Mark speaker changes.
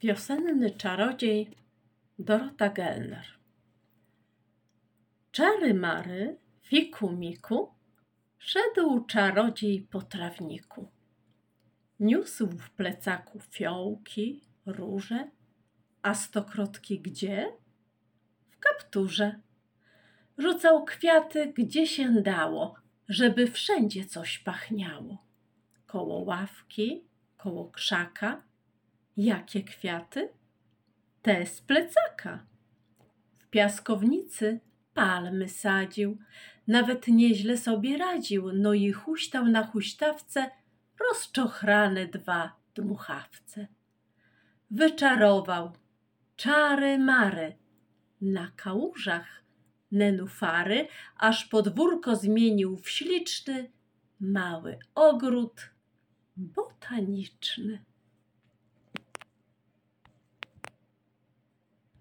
Speaker 1: Wiosenny czarodziej Dorota Gellner. Czary mary, fiku miku, szedł czarodziej po trawniku. Niósł w plecaku fiołki, róże, a stokrotki gdzie? W kapturze. Rzucał kwiaty, gdzie się dało, żeby wszędzie coś pachniało. Koło ławki, koło krzaka. Jakie kwiaty? Te z plecaka. W piaskownicy palmy sadził, nawet nieźle sobie radził, no i huśtał na huśtawce rozczochrane dwa dmuchawce. Wyczarował czary mary, na kałużach nenufary, aż podwórko zmienił w śliczny, mały ogród botaniczny.